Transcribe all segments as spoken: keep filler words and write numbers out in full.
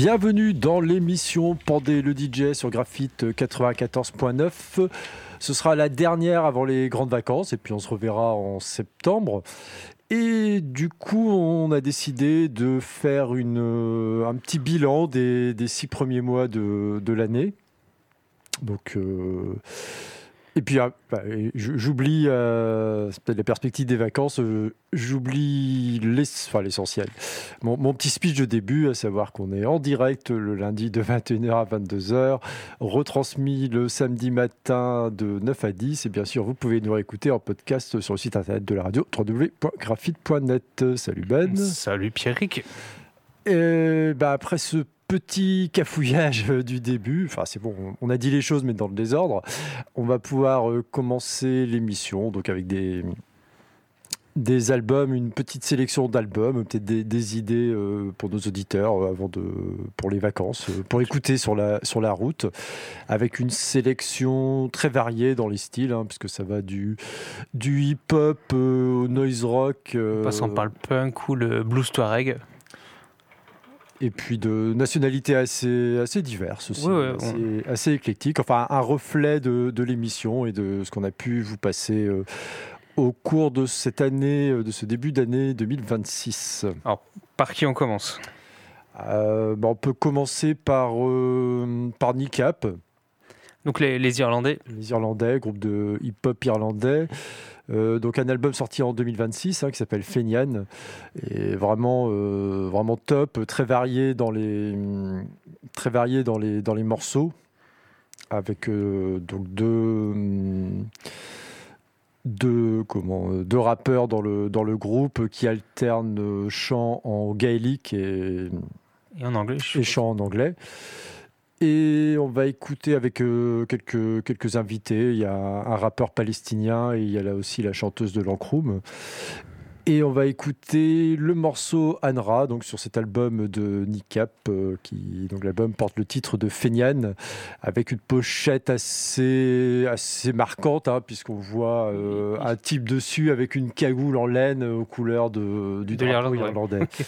Bienvenue dans l'émission Pandé le D J sur Graphite quatre-vingt-quatorze point neuf. Ce sera la dernière avant les grandes vacances et puis on se reverra en septembre. Et du coup, on a décidé de faire une, un petit bilan des, des six premiers mois de, de l'année. Donc... Euh Et puis, ah, bah, j'oublie euh, c'est peut-être la perspective des vacances, euh, j'oublie l'ess- enfin, l'essentiel. Mon, mon petit speech de début, à savoir qu'on est en direct le lundi de vingt et une heures à vingt-deux heures, retransmis le samedi matin de neuf à dix. Et bien sûr, vous pouvez nous réécouter en podcast sur le site internet de la radio, w w w point graphite point net. Salut Ben. Salut Pierrick. Et bah, après ce petit cafouillage du début, enfin c'est bon, on a dit les choses mais dans le désordre, on va pouvoir euh, commencer l'émission donc avec des, des albums, une petite sélection d'albums, peut-être des, des idées euh, pour nos auditeurs euh, avant de, pour les vacances, euh, pour écouter sur la, sur la route, avec une sélection très variée dans les styles, hein, puisque ça va du, du hip-hop euh, au noise rock. Euh, Passant par le punk ou le blues touareg. Et puis de nationalités assez, assez diverses aussi, ouais, ouais, assez, ouais. assez éclectiques. Enfin, un reflet de, de l'émission et de ce qu'on a pu vous passer euh, au cours de cette année, de ce début d'année deux mille vingt-six. Alors, par qui on commence ? euh, bah, On peut commencer par, euh, par Kneecap. Donc les, les Irlandais. Les Irlandais, groupe de hip-hop irlandais. Euh, donc un album sorti en deux mille vingt-six hein, qui s'appelle Fenian, et vraiment euh, vraiment top, très varié dans les très varié dans les dans les morceaux, avec euh, donc deux deux comment deux rappeurs dans le dans le groupe qui alternent chant en gaélique et et en anglais et chant en anglais. Et on va écouter avec euh, quelques, quelques invités. Il y a un rappeur palestinien et il y a là aussi la chanteuse de l'Ankroum. Et on va écouter le morceau Anra, donc sur cet album de Kneecap, euh, qui donc l'album porte le titre de Fenian, avec une pochette assez, assez marquante, hein, puisqu'on voit euh, un type dessus avec une cagoule en laine aux couleurs de, du de drapeau l'Irlande, irlandais. Ouais.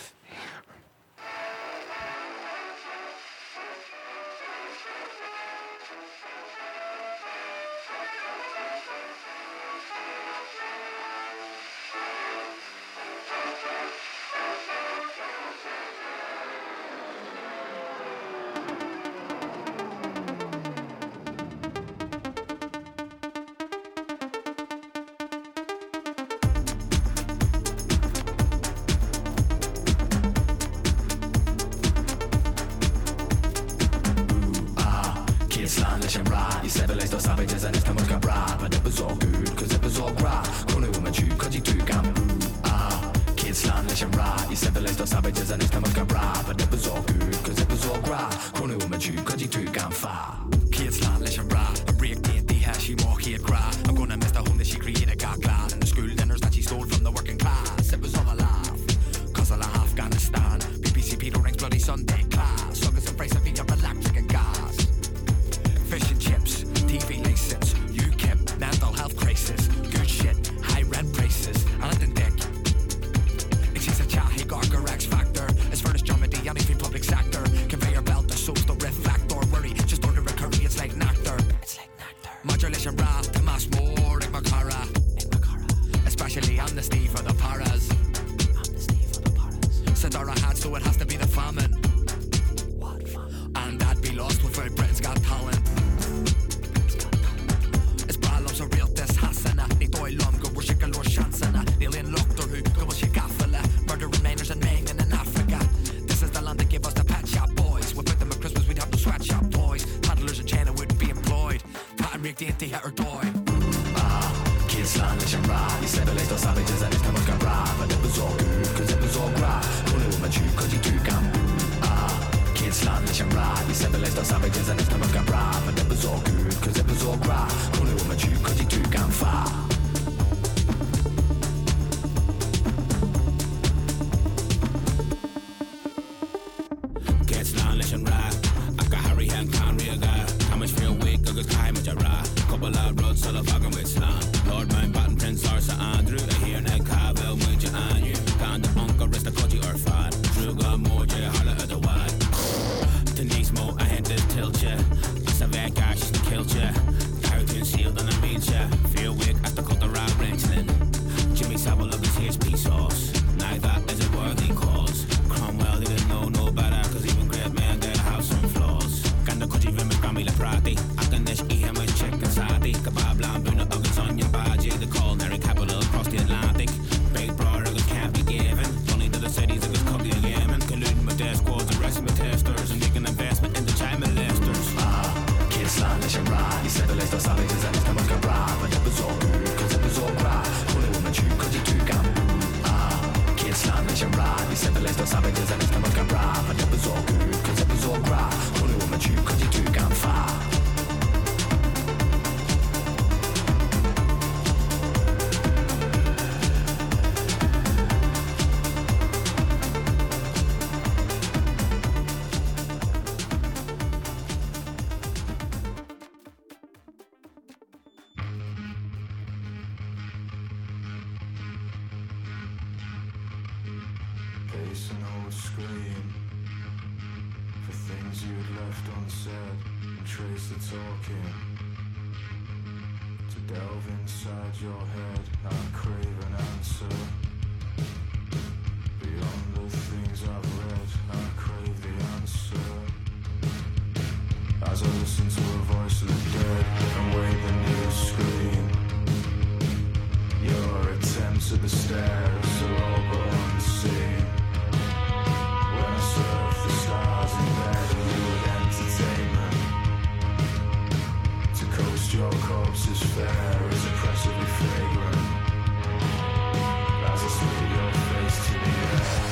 guy, she's the culture. Carriage sealed on a wheelchair. Fear wig at the cut the right wrestling. Jimmy Savile of his H P sauce. Now that is a worthy cause. Cromwell didn't know no better, cause even great men did have some flaws. Ganda kuji vim me grammy le prati. Akanish ehem with chicken sati. Kebab lamb, buna uggins onion baji. The culinary capital across the Atlantic. Big brother who can't be given. Only to the cities of his cookie and Yemen. Colluding with their squads, arresting with testers. And making investment in the China listers. Ah, kids land is your ride. He said the list of savages and it's never gonna ride. But it was all good, cause it was all right. Only woman chew, cause you two can move. Ah, kids land is your ride. He said the list of savages and it's never gonna ride. But it was all good, cause it was all right. Only woman chew, cause you two can fire. Pace an old scream for things you had left unsaid, and trace the talking to delve inside your head and crave an answer. Beyond the things I've read, I crave the answer. As I listen to a voice of the dead and wait the news scream, your attempts at the stairs are all but unseen. When I surf the stars in bed and you would entertainment, to coast your corpse's fair is oppressively fragrant. As I spit your face to the air.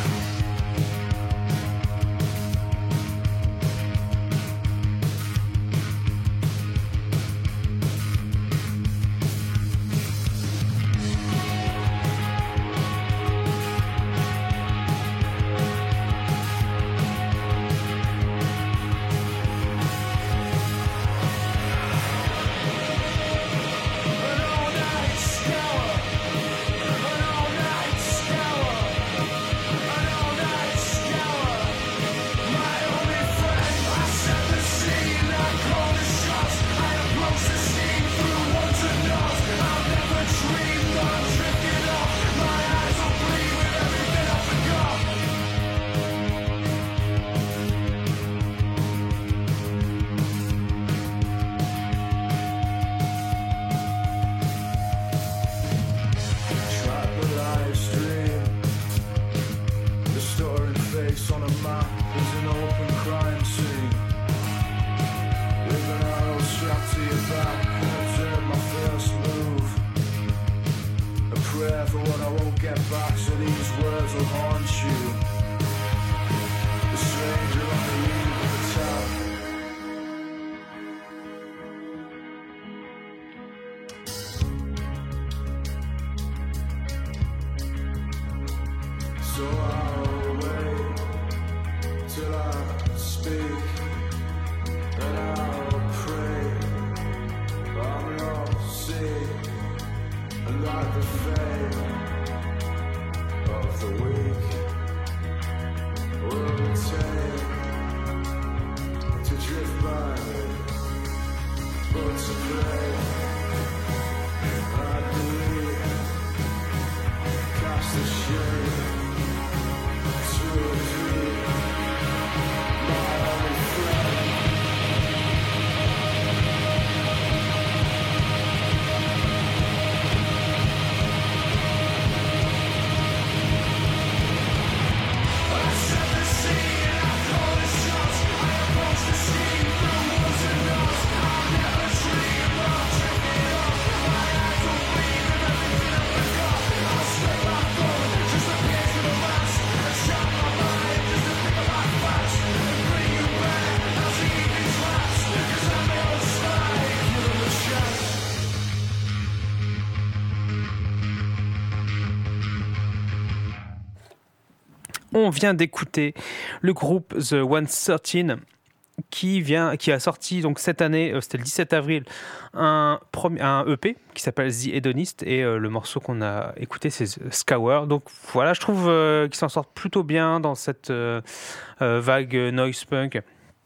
On vient d'écouter le groupe The one thirteen qui vient, qui a sorti donc cette année, euh, c'était le dix-sept avril, un, un E P qui s'appelle The Hedonist et euh, le morceau qu'on a écouté c'est Scour. Donc voilà, je trouve euh, qu'ils s'en sortent plutôt bien dans cette euh, euh, vague noise punk.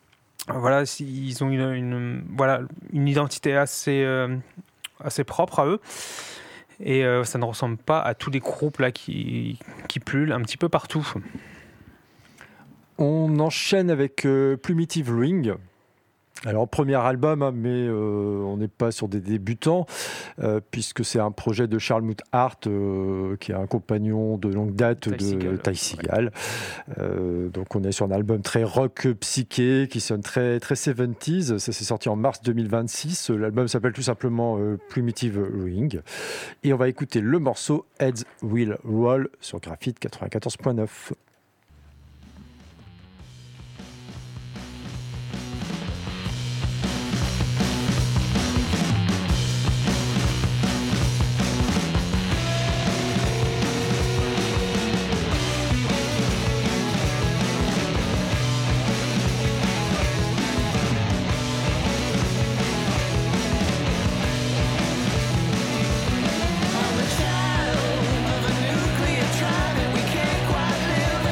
voilà, ils ont une, une, voilà, une identité assez, euh, assez propre à eux. Et euh, ça ne ressemble pas à tous les groupes là, qui, qui pullulent un petit peu partout. On enchaîne avec euh, Primitive Ring. Alors, premier album, hein, mais euh, on n'est pas sur des débutants, euh, puisque c'est un projet de Charles Mouthart, euh, qui est un compagnon de longue date Ty de Segall, Ty Segall. Euh, donc, on est sur un album très rock psyché, qui sonne très, très soixante-dix. Ça s'est sorti en mars deux mille vingt-six. L'album s'appelle tout simplement euh, Primitive Ring. Et on va écouter le morceau Heads Will Roll sur Graphite quatre-vingt-quatorze point neuf. Child of a nuclear tribe, and we can't quite live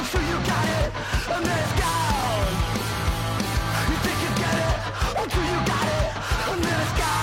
until you got it, and then it's gone. You think you get it, until you got it, and then it's gone.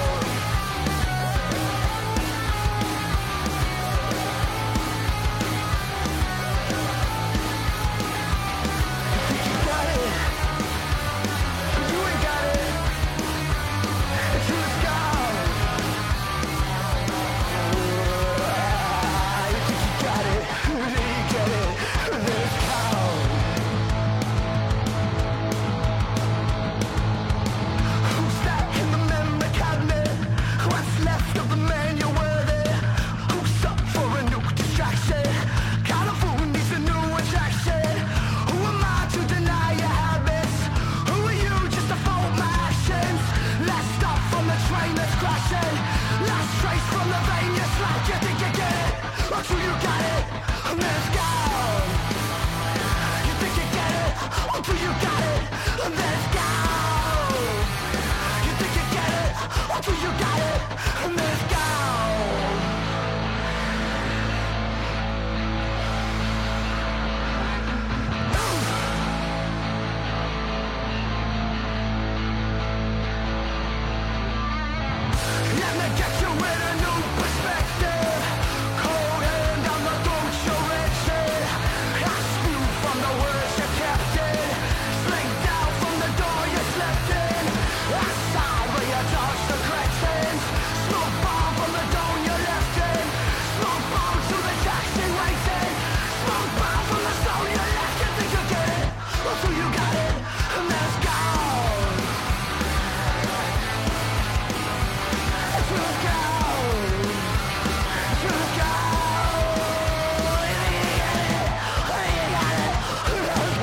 Until you got it, and then it's gone. You think you get it, until you got it, and then it's gone. You think you get it, until you got it, and then it's gone. Let me get you in a new perspective. Cold hand on the throat you're reaching. I spew from the words you kept in. Sling down from the door you slept in. I sigh where you dodge the corrections. Smoke bomb from the dome you left in. Smoke bomb to the taxi waiting. Smoke bomb from the zone you left. You think you get it, until you got it, and then it's gone. It's really gone. It's really gone. You got it, you got it, you got it.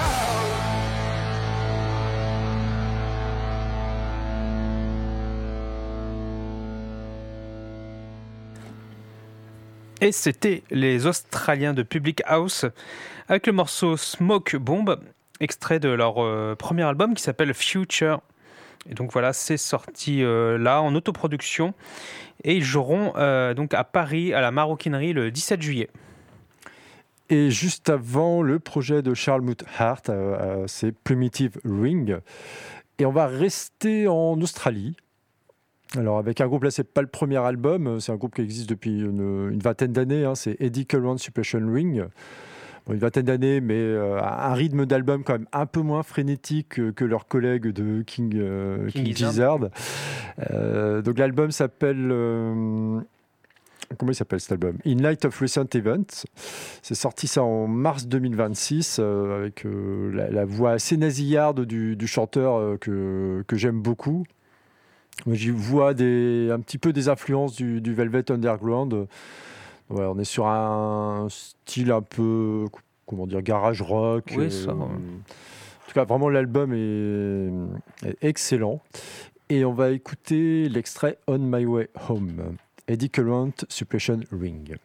Et c'était les Australiens de Public House avec le morceau Smoke Bomb, extrait de leur euh, premier album qui s'appelle Future. Et donc voilà, c'est sorti euh, là en autoproduction et ils joueront euh, donc à Paris à la Maroquinerie le dix-sept juillet. Et juste avant, le projet de Charles Mouthart, euh, euh, c'est Primitive Ring. Et on va rester en Australie. Alors avec un groupe, là c'est pas le premier album, c'est un groupe qui existe depuis une, une vingtaine d'années, hein, c'est Eddie Current Suppression Ring. Bon, une vingtaine d'années, mais euh, un rythme d'album quand même un peu moins frénétique que, que leurs collègues de King, euh, King King Gizzard. Gizzard. Euh, donc l'album s'appelle... euh, comment il s'appelle cet album ? In Light of Recent Events. C'est sorti ça en mars deux mille vingt-six euh, avec euh, la, la voix assez nasillarde du, du chanteur euh, que, que j'aime beaucoup. Moi, j'y vois des, un petit peu des influences du, du Velvet Underground. Ouais, on est sur un style un peu, comment dire, garage rock. Oui, ça, euh, ouais. En tout cas, vraiment, l'album est, est excellent. Et on va écouter l'extrait On My Way Home. Eddie Current, Suppression Ring.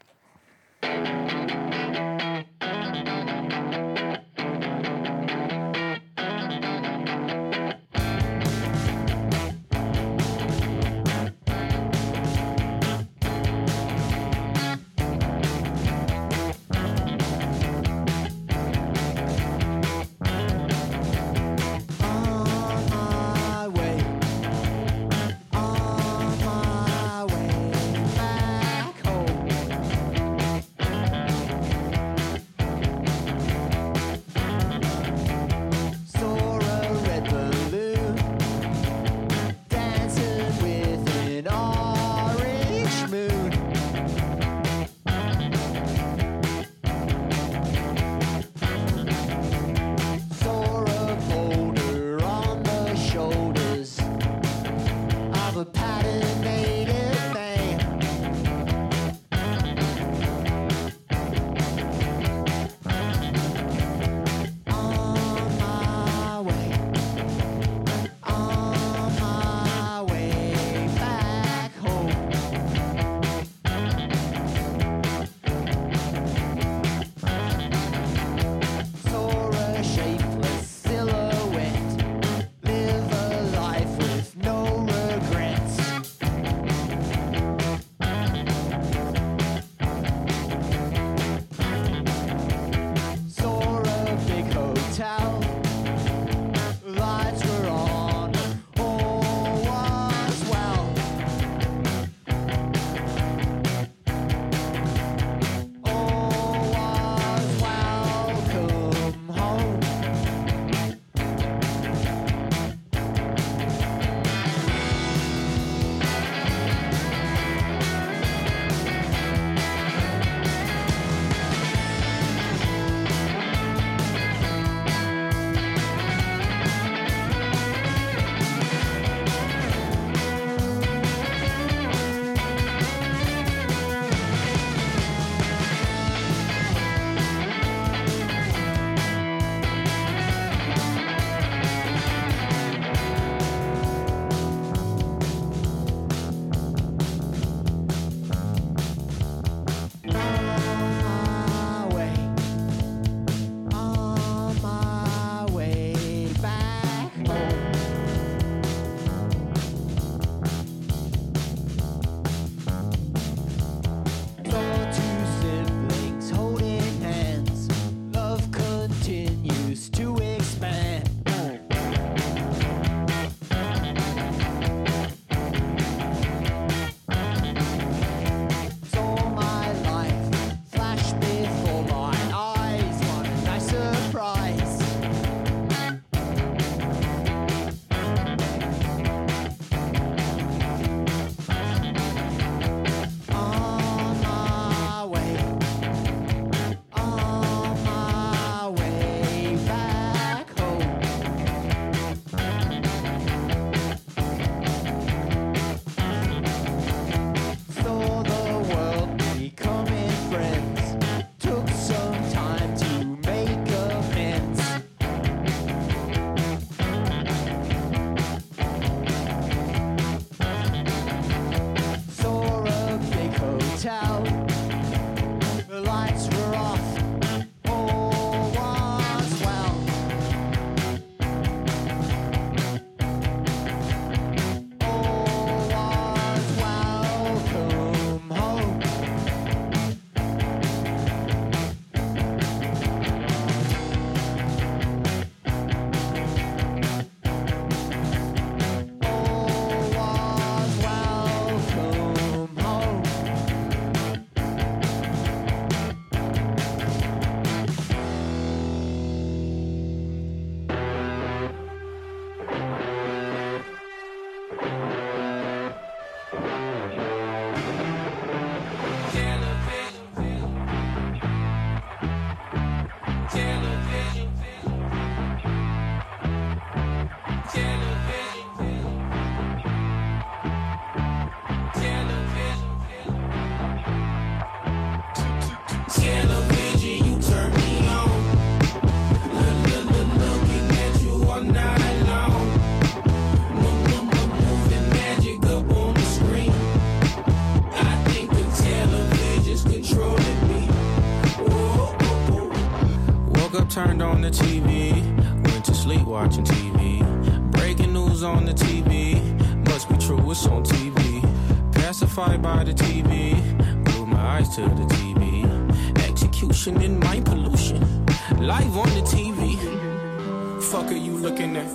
the T V. Went to sleep watching T V. Breaking news on the T V. Must be true, it's on T V. Pacified by the T V. Glued my eyes to the T V. Execution and mind pollution. Live on the T V. Fuck are you looking at?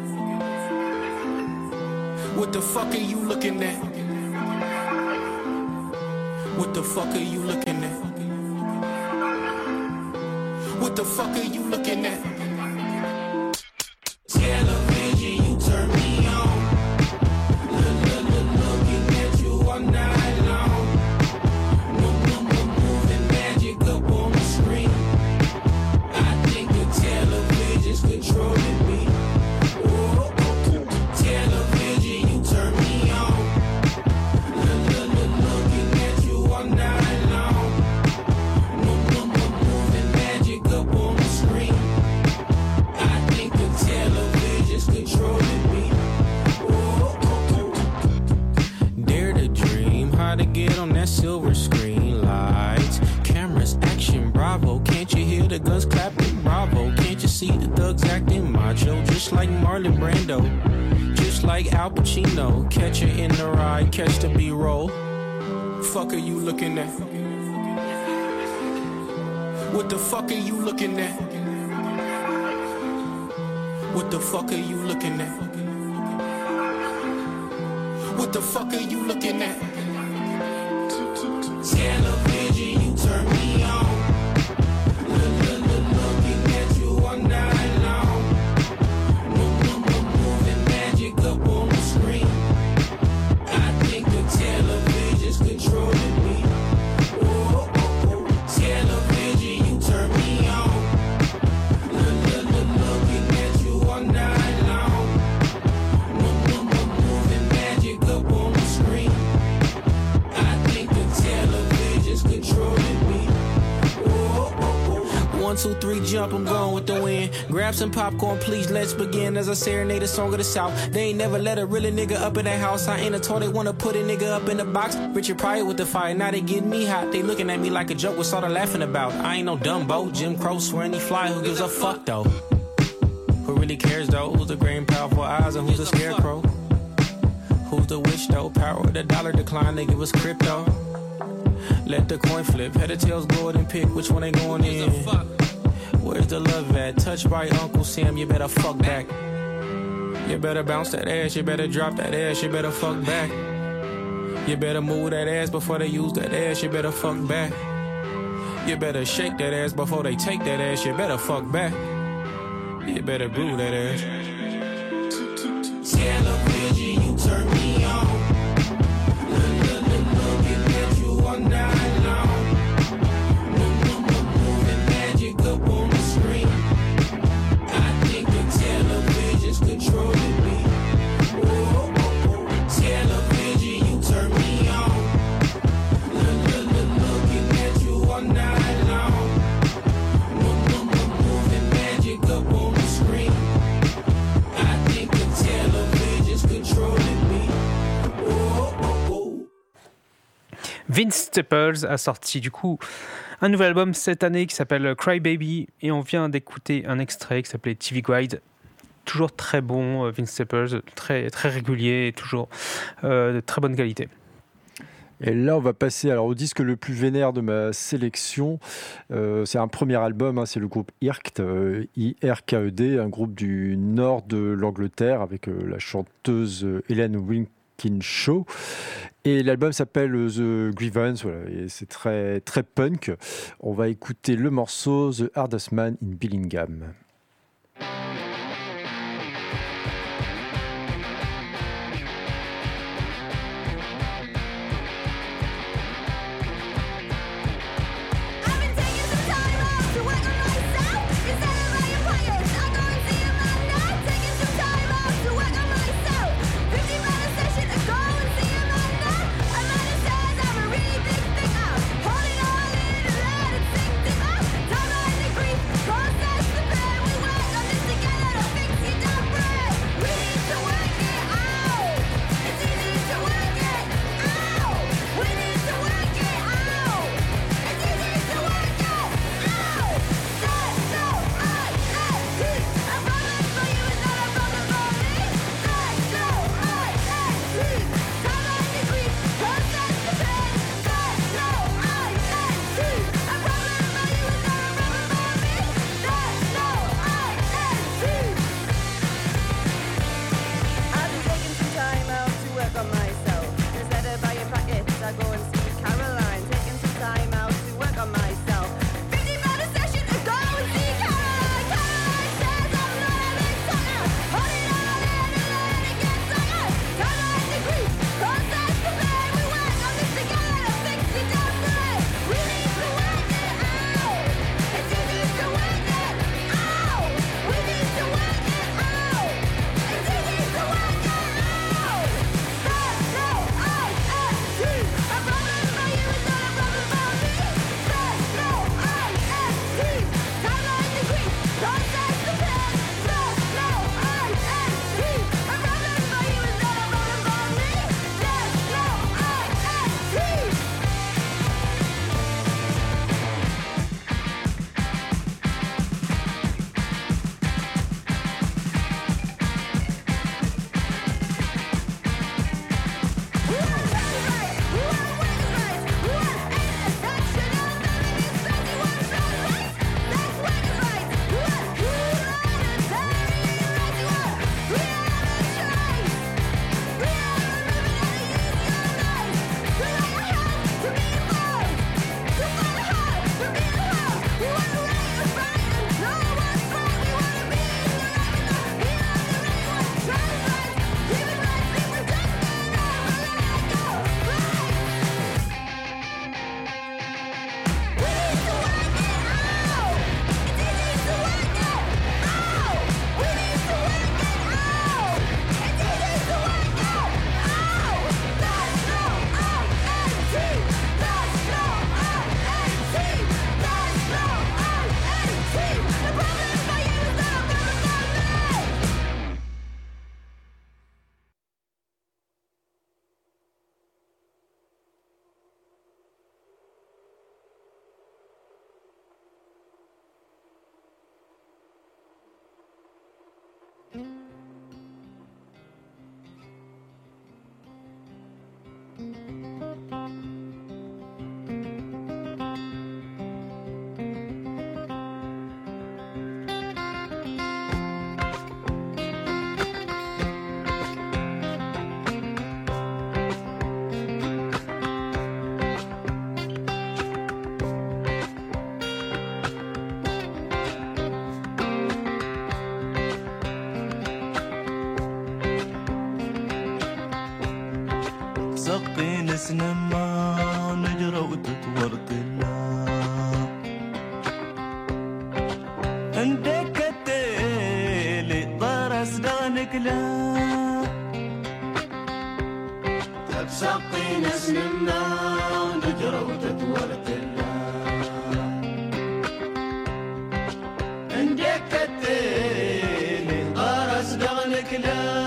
What the fuck are you looking at? What the fuck are you looking at? What the fuck are you looking at? Television, you turn me on. Look, look, look, looking at you all night long. Move, move, move, moving magic up on the screen. I think the television's controlling me. Oh, television, you turn me on. Look, look, look, looking at you all night long. Move, move, move, moving magic up on the screen. I think the television's controlling me. Oh, dare to dream how to get on that silver screen. Lights, cameras, action, bravo. Can't you hear the guns clapping? Bravo. Can't you see the thugs acting macho? Just like Marlon Brando, just like Al Pacino. Catch her in the ride, catch the B-roll. Fuck are you looking at? What the fuck are you looking at? What the fuck are you looking at? What the fuck are you looking at? Television, you turn me on. Look, look, look, looking at you all night long. Move, move, move, moving magic up on the screen. I think the television's controlling me. Oh, oh, oh. Television, you turn me on. Look, look, look, looking at you all night long. Move, move, move, moving magic up on the screen. I think the television's controlling me. Oh, oh, oh. One, two, three, jump, I'm going with the wind. Grab some popcorn, please, let's begin. As I serenade a song of the South. They ain't never let a really nigga up in that house. I ain't a toy, they wanna put a nigga up in the box. Richard Pryor with the fire, now they getting me hot. They looking at me like a joke, what's all they laughing about? I ain't no Dumbo, Jim Crow swearing he fly. Who gives a fuck though? Who really cares though? Who's the great and powerful eyes and who's the scarecrow? Who's the witch though? Power of the dollar decline, they give us crypto. Let the coin flip, head or tails, go ahead and pick which one ain't going in. Where's the love at? Touched by Uncle Sam, you better fuck back. You better bounce that ass, you better drop that ass, you better fuck back. You better move that ass before they use that ass, you better fuck back. You better shake that ass before they take that ass, you better fuck back. You better glue that ass. Television, you turn me on. Look, look, look, looking at you all night long. Move, move, move, moving magic up on the screen. I think the television's controlling me. Oh, oh, oh. Television, you turn me on. Look, look, look, looking at you all night long. Move, move, move, moving magic up on the screen. I think the television's controlling me. Oh, oh, oh. Vince Staples a sorti du coup un nouvel album cette année qui s'appelle Cry Baby et on vient d'écouter un extrait qui s'appelait T V Guide. Toujours très bon, Vince Staples, très, très régulier et toujours euh, de très bonne qualité. Et là, on va passer alors, au disque le plus vénère de ma sélection. Euh, c'est un premier album, hein, c'est le groupe I R K E D, euh, I R K E D, un groupe du nord de l'Angleterre avec euh, la chanteuse Helen Wilkinshaw. Et l'album s'appelle The Grievance, voilà, et c'est très, très punk. On va écouter le morceau The Hardest Man in Billingham. Holding on in and let it sink deeper. Don't mind the grief, process the pain. تبسقي نسنما نجرى وتتورطلا عندك التالي ضرس دانك لا تبسقي نسنما نجرى وتتورطلا عندك التالي ضرس دانك لا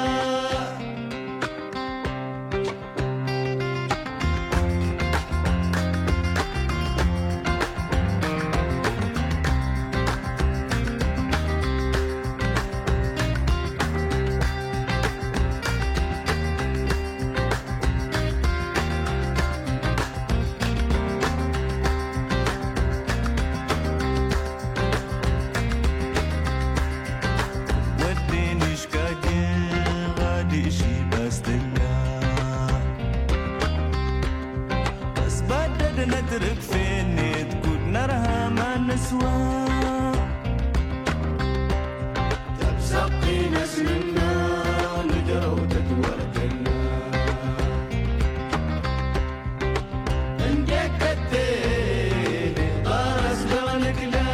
نترك فيني تكون نرها ما نسوى تبسقي نسمنا نجرى وتتورطنا عندك التالي ضرس دغنك لا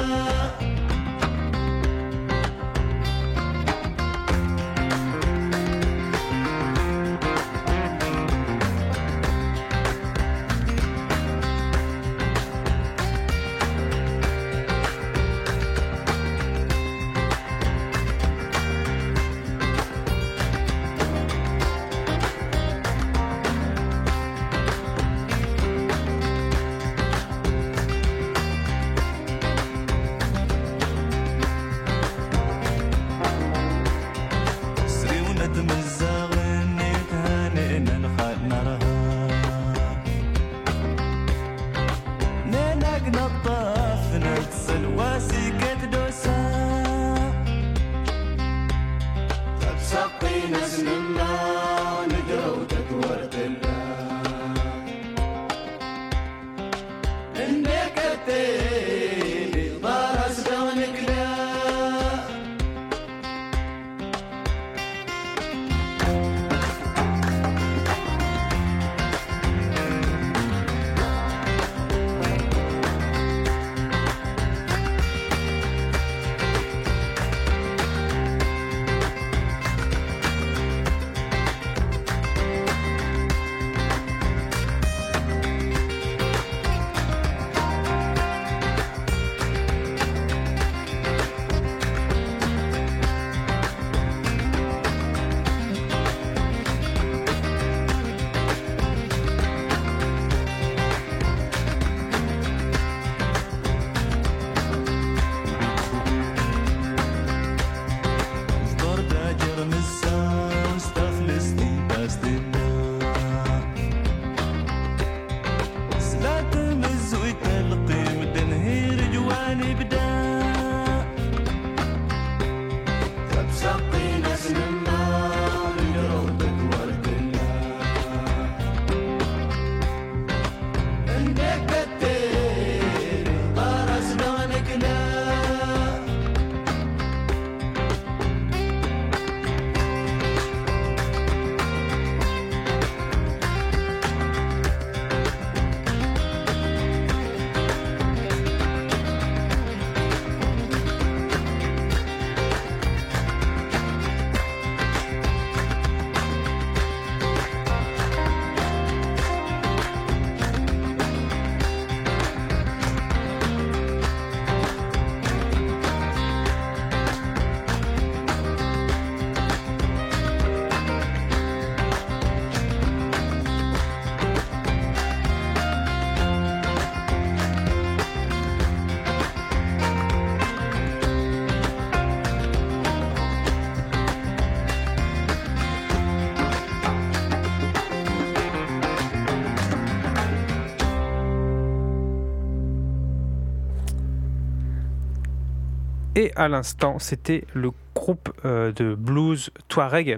Et à l'instant, c'était le groupe euh, de blues Touareg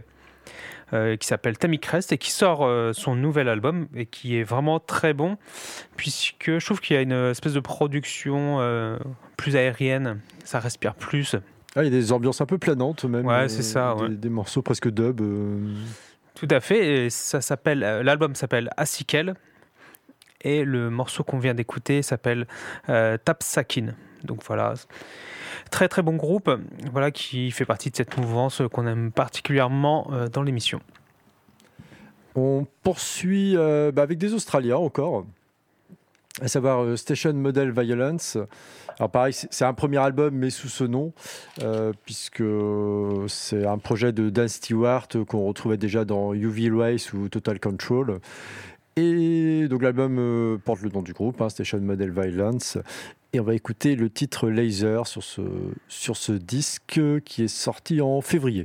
euh, qui s'appelle Tamicrest et qui sort euh, son nouvel album et qui est vraiment très bon puisque je trouve qu'il y a une espèce de production euh, plus aérienne, ça respire plus. Ah, il y a des ambiances un peu planantes même. Ouais, c'est ça. Des, ouais. des morceaux presque dub. Euh... Tout à fait. Et ça s'appelle, l'album s'appelle Asikel et le morceau qu'on vient d'écouter s'appelle euh, Tapsakin. Donc voilà, très très bon groupe, voilà, qui fait partie de cette mouvance qu'on aime particulièrement euh, dans l'émission. On poursuit euh, bah, avec des Australiens encore, à savoir euh, Station Model Violence. Alors pareil, c'est, c'est un premier album, mais sous ce nom, euh, puisque c'est un projet de Dan Stewart qu'on retrouvait déjà dans U V Race ou Total Control. Et donc l'album euh, porte le nom du groupe, hein, Station Model Violence. Et on va écouter le titre Laser sur ce, sur ce disque qui est sorti en février.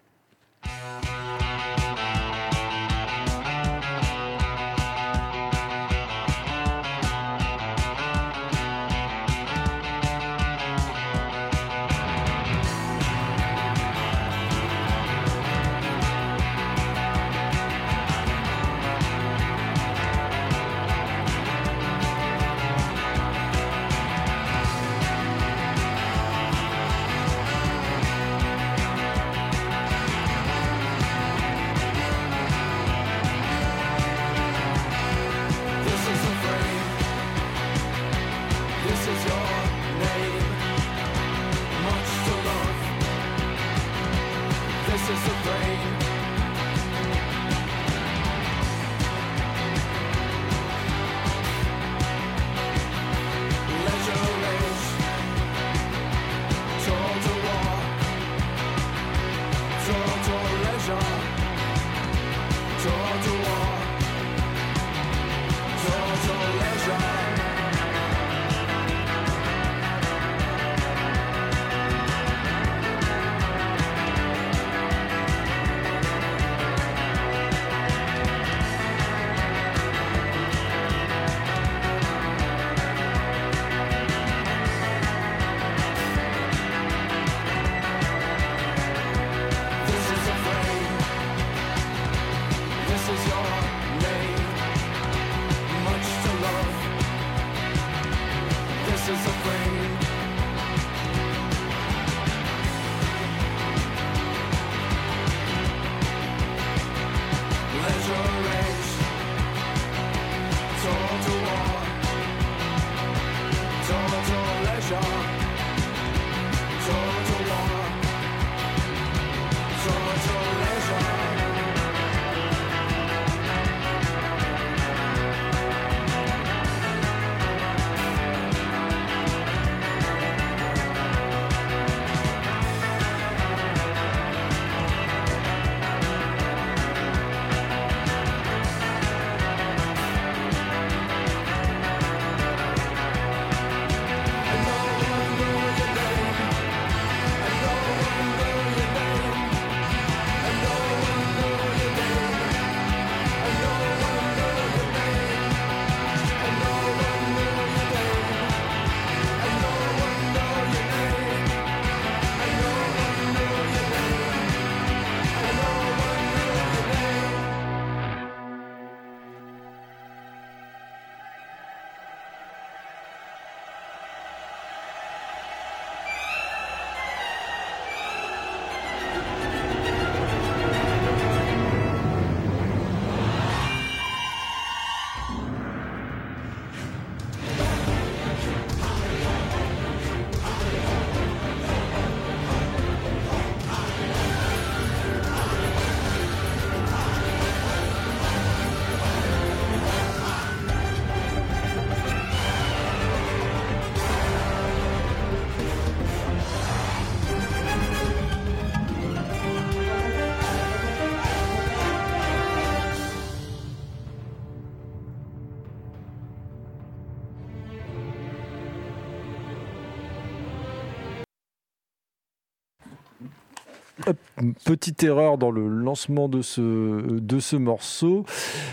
Hop, petite erreur dans le lancement de ce, de ce morceau.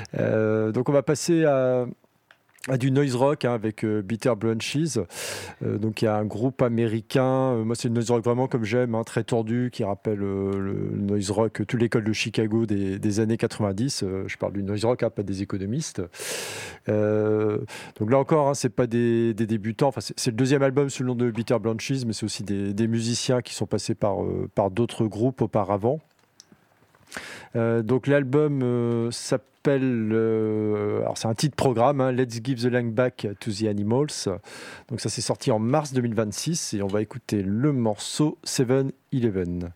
Euh, donc on va passer à, à du noise rock hein, avec euh, Bitter Branches. Euh, donc il y a un groupe américain. Euh, moi c'est le noise rock vraiment comme j'aime, hein, très tordu, qui rappelle euh, le noise rock, toute l'école de Chicago des, des années quatre-vingt-dix. Euh, je parle du noise rock, hein, pas des économistes. Euh, donc là encore, hein, c'est pas des, des débutants. Enfin, c'est, c'est le deuxième album sous le nom de Bitter Branches, mais c'est aussi des, des musiciens qui sont passés par, euh, par d'autres groupes auparavant. Euh, donc l'album euh, s'appelle, euh, alors c'est un titre programme, hein, Let's Give the Land Back to the Animals. Donc ça s'est sorti en mars deux mille vingt-six et on va écouter le morceau seven eleven.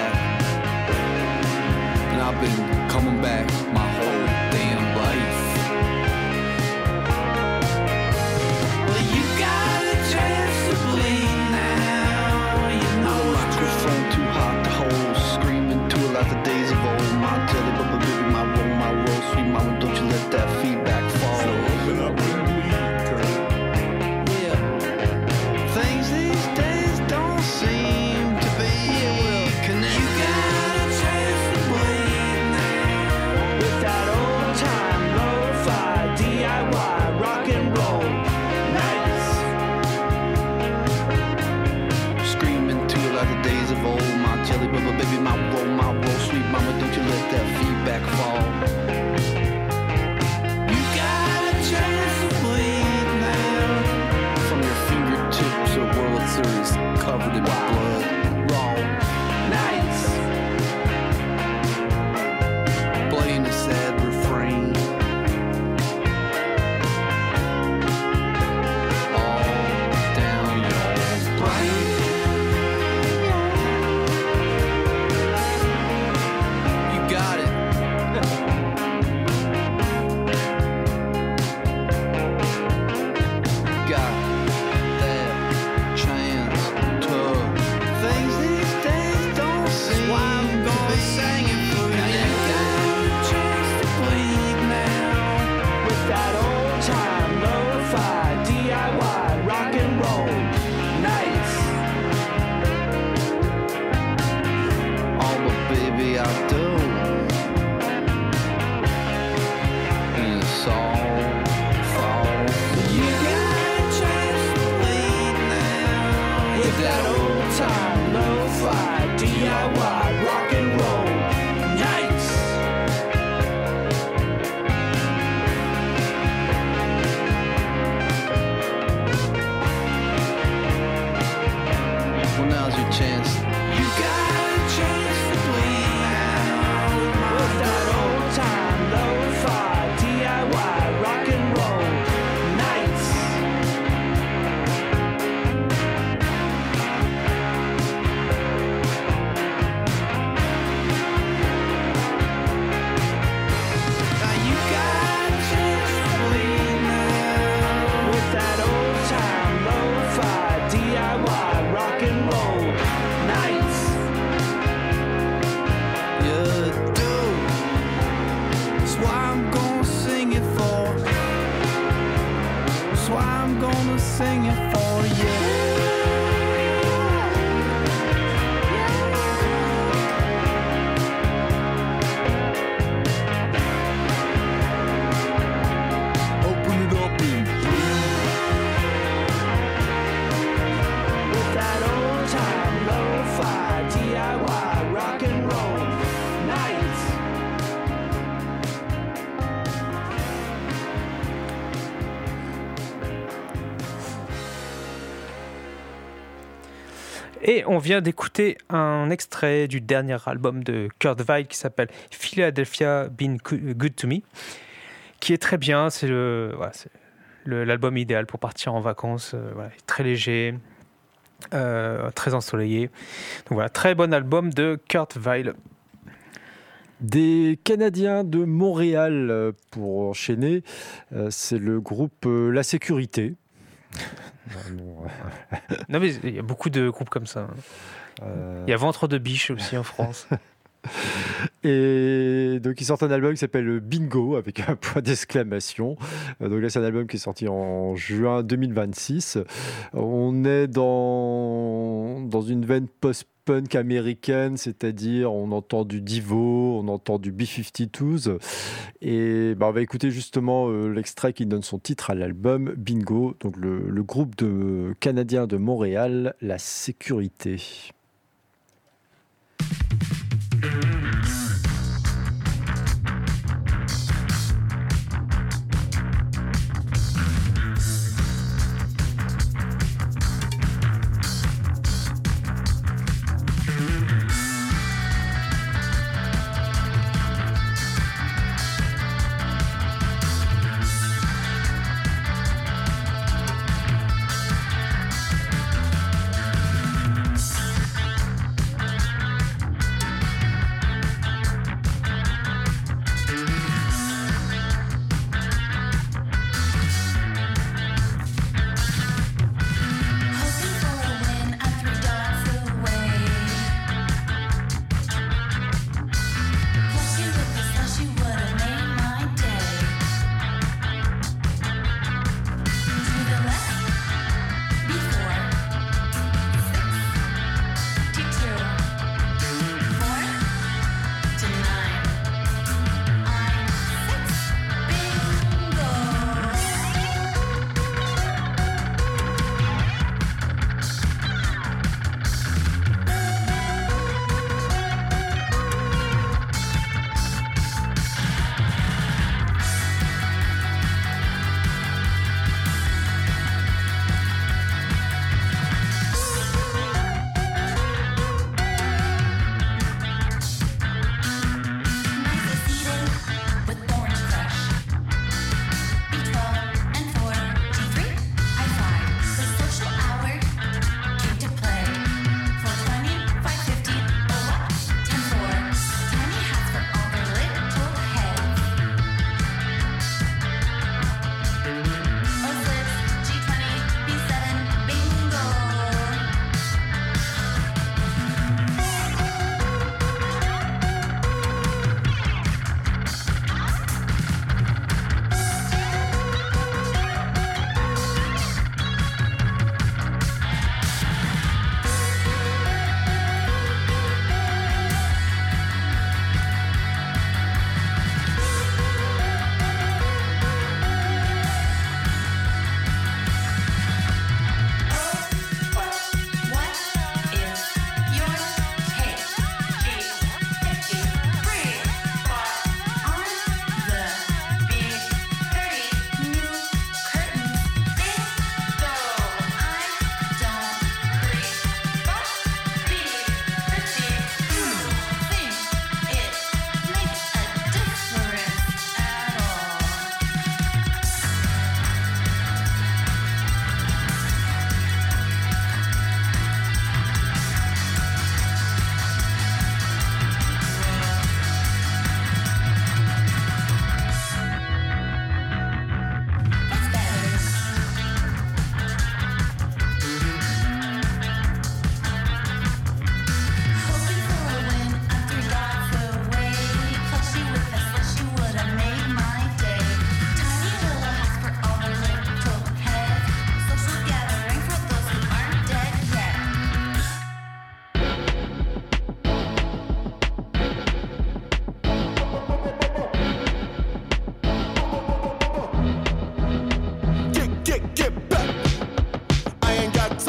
I've been coming back my whole damn life. dancer is covered in blood. Raw nights, playing a sad refrain. All down your brain. You got it. Got that chance to things these days don't seem why I'm gonna sing it for you. Now you got a chance to bleed now with that old time lo-fi D I Y rock and roll nights. Oh, but baby, I do. And it's all falls. You got a chance to bleed now with that old time lo-fi D I Y rock and roll nights. Well, now's your chance. You got a chance to bleed now with that old time lo-fi D I Y rock and roll nights. Now you got a chance to bleed now with that old time lo-fi D I Y rock and roll nights. You do. That's why I'm gonna sing it for. That's why I'm gonna sing it for you. Open it up and with that old time lo-fi D I Y rock and roll nights. Et on vient d'écouter un extrait du dernier album de Kurt Weill qui s'appelle Philadelphia Been Good to Me, qui est très bien. C'est le, voilà, c'est le- l'album idéal pour partir en vacances. euh, voilà, très léger, euh, très ensoleillé. Donc voilà, très bon album de Kurt Weill. Des Canadiens de Montréal, euh, pour enchaîner, euh, c'est le groupe euh, La Sécurité. Non, non, Non mais il y a beaucoup de groupes comme ça. euh, Il y a Ventre de Biche aussi en France. Et donc ils sortent un album qui s'appelle Bingo avec un point d'exclamation. Euh, Donc là c'est un album qui est sorti en juin deux mille vingt-six. On est dans, dans une veine post-punk américaine, c'est-à-dire on entend du Divo, on entend du B cinquante-deux. Et bah, on va écouter justement euh, l'extrait qui donne son titre à l'album Bingo, donc le, le groupe de Canadiens de Montréal, La Sécurité. Thank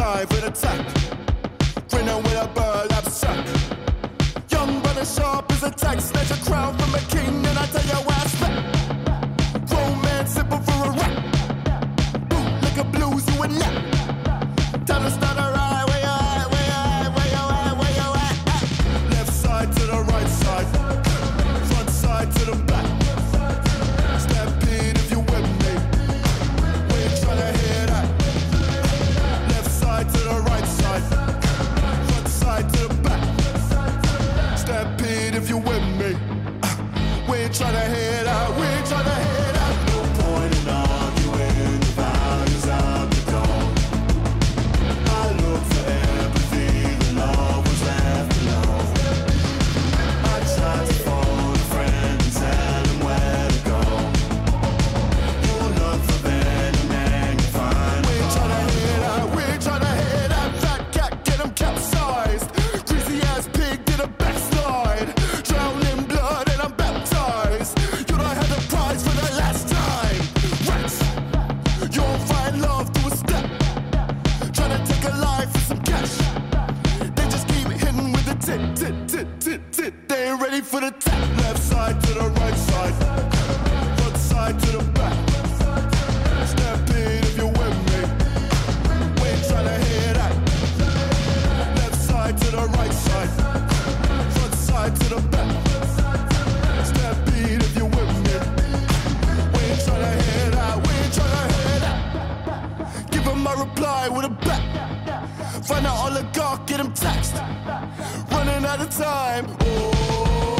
time for the attack. Grinning with a burlap sack. Young brother sharp as a tack. Snatch a crown from a king and I tell you where I spec. Grown man sipping for a rap. Bootlicker blues you a nap. Tell us not a ride. Where you at? Where you at? Where you at? Where you at? Left side to the right side. Front side to the back. Stampede if you with me. We ain't tryna hear that. Left side to the right side. Front side to the back. Stampede if you with me. We ain't tryna hear that. We ain't tryna hear that. No point in arguing the values of the dawn. I look for empathy, the love was left alone. I tried to phone a friend and tell him where to go. You'll look for venom and you'll find. We ain't tryna hear that. We ain't tryna hear that. Fat cat, get him capsized. Greasy ass pig did a backslide. Drown in blood and I'm baptized. You don't have the prize for the last time. Rats, you won't find love through a step. Tryna take a life for some cash. They just keep hitting with the tit, tit, tit, tit, tit. They ain't ready for the tap. Left side to the right side. Front side to the back. Stampede if you're with me. We ain't tryna hear that. Left side to the right side. Front side to the back. Stampede if you're with me. We ain't tryna hear that. We ain't tryna hear that. Give him my reply with a bet. Find out oligarch, get him taxed. Running out of time. Oh,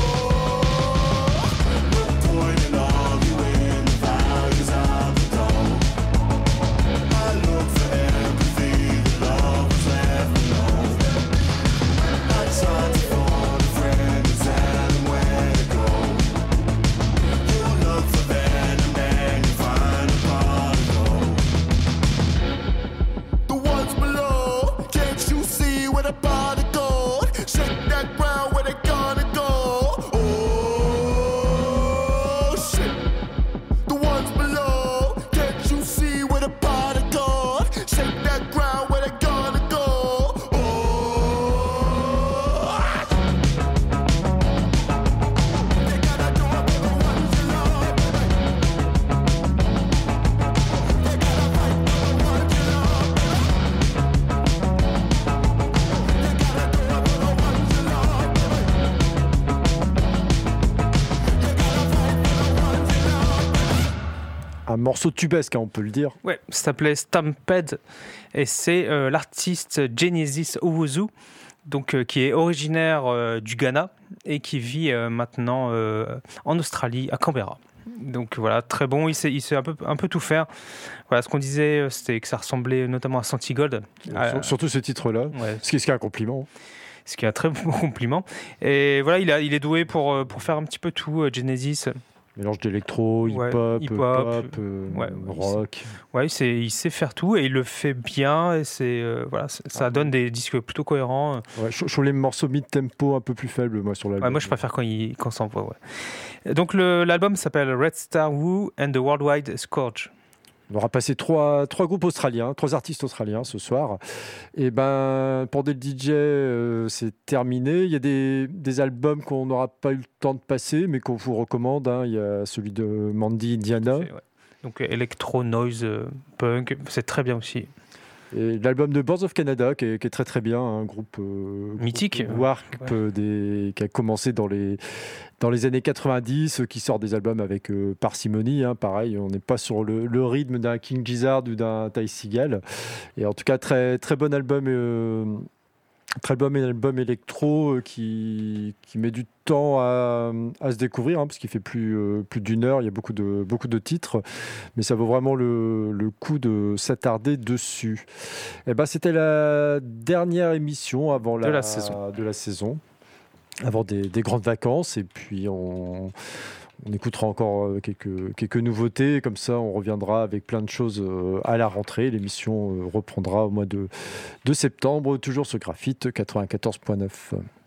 no point in arguing the values of the dawn. I look for empathy, the love was left alone. I tried to phone a friend and tell him where to go. You'll look for venom and you'll find a particle. The ones below, can't you see where the body goes? Shake that ground where they gonna go. Oh shit. The ones below, can't you see where the body goes? Shake that ground where they gonna go. Oh. They gotta do it for the ones you love. They gotta fight for the ones you love. They gotta do it for the ones you love. They gotta fight for the ones you love. Un morceau tubesque, hein, on peut le dire. Ouais, ça s'appelait Stampede et c'est euh, l'artiste Genesis Owusu, donc euh, qui est originaire euh, du Ghana et qui vit euh, maintenant euh, en Australie, à Canberra. Donc voilà, très bon, il sait, il sait un peu, un peu tout faire. Voilà, ce qu'on disait, euh, c'était que ça ressemblait notamment à Santigold. Sur- Surtout ce titre-là. Ouais, Ce qui ce qui est un compliment. ce qui est un très bon compliment. Et voilà, il, a, il est doué pour, euh, pour faire un petit peu tout, euh, Genesis. Mélange d'électro, Ouais, hip-hop, hip-hop, pop, euh, ouais, rock. Ouais, il sait, il sait faire tout et il le fait bien. Et c'est, euh, voilà, c'est- ça Ah. donne des disques plutôt cohérents. Ouais, je, je trouve les morceaux mid-tempo un peu plus faibles, moi, sur l'album. Ouais, moi, je préfère quand il quand ça envoie. Ouais. Donc, le- l'album s'appelle Red Star Woo and the Worldwide Scourge. On aura passé trois, trois groupes australiens, trois artistes australiens ce soir. Et ben, pour des D J, euh, c'est terminé. Il y a des, des albums qu'on n'aura pas eu le temps de passer, mais qu'on vous recommande, hein. Il y a celui de Mandy Indiana. C'est- ouais. Donc, euh, Electro, Noise, euh, Punk, c'est très bien aussi. Et l'album de Boards of Canada, qui est, qui est très très bien, un groupe euh, Mythique. groupe warp, Ouais. euh, des, qui a commencé dans les, dans les années quatre-vingt-dix, euh, qui sort des albums avec euh, parcimonie, hein, pareil, on n'est pas sur le, le rythme d'un King Gizzard ou d'un Ty Seagal. Et en tout cas, très, très bon album, euh, très bon album électro euh, qui, qui met du temps à, à se découvrir, hein, parce qu'il fait plus, euh, plus d'une heure, il y a beaucoup de, beaucoup de titres, mais ça vaut vraiment le, le coup de s'attarder dessus. Et ben, c'était la dernière émission avant De la saison. de la saison, avant des, des grandes vacances, et puis on... On écoutera encore euh, quelques, quelques nouveautés, comme ça on reviendra avec plein de choses euh, à la rentrée. L'émission euh, reprendra au mois de, de septembre, toujours sur Graphite quatre-vingt-quatorze neuf.